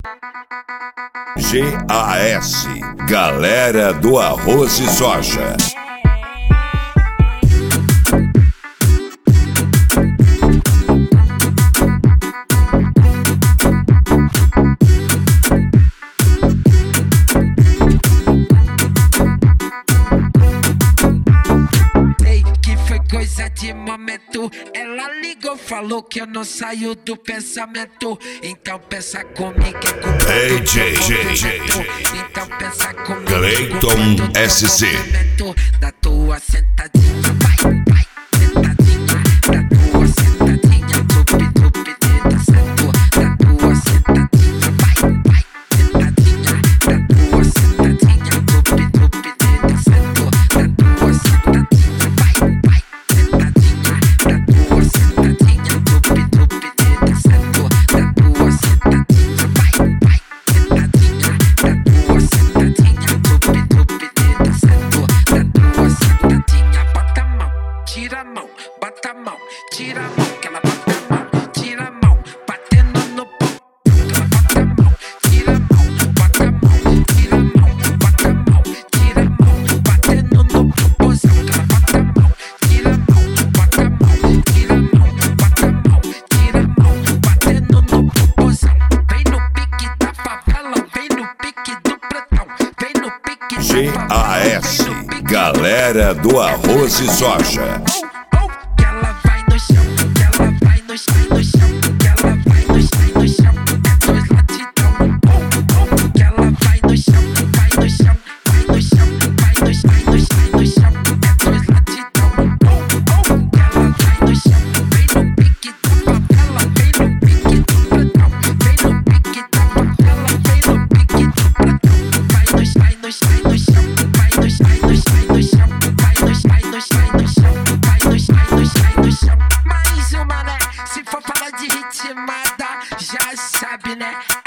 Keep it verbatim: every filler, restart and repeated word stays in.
G A S, Galera do Arroz e Soja. Coisa de momento, ela ligou, falou que eu não saio do pensamento. Então pensa comigo é comigo. Ei, J J J Então pensa comigo. Clayton S C. Da tua sentadinha, vai, vai, sentadinha. Da tua sentadinha, tupi, tupi, tenta, sentou. Da tua sentadinha, vai, vai, sentadinha. Da tua sentadinha, tupi, tupi, tenta, sentou. Da tua sentadinha, vai, vai. Tira a mão, bota a mão, tira a mão, que ela bota a mão, tira a mão, batendo no pão, que ela bota a mão, tira a mão, bota a mão, tira a mão, bota a mão, tira a mão, batendo no popozão, que ela bota a mão, tira a mão, bota a mão, tira a mão, bota a mão, tira a mão, batendo no popozão. Vem no pique da favela, vem no pique do pretão, vem no pique da G A S, Galera do Arroz e Soja. Que ela vai no chão, que ela vai no chão, no chão, que ela vai no chão, no chão, é dois latidão. Que ela vai no chão, vai no chão, vai no chão, vai no chão, vai no chão, no chão, é dois latidão. Que ela vai no chão, vem no pique da favela, vem no pique do pretão, vem no pique da favela, vem no pique do pretão. Vai no chão, vai no chão, no chão, vai no chão, vai no chão, no chão, vai no chão, vai no chão, no chão, vai no chão, vai no chão, no chão. Mais uma, né? Se for falar de ritmada, já sabe, né?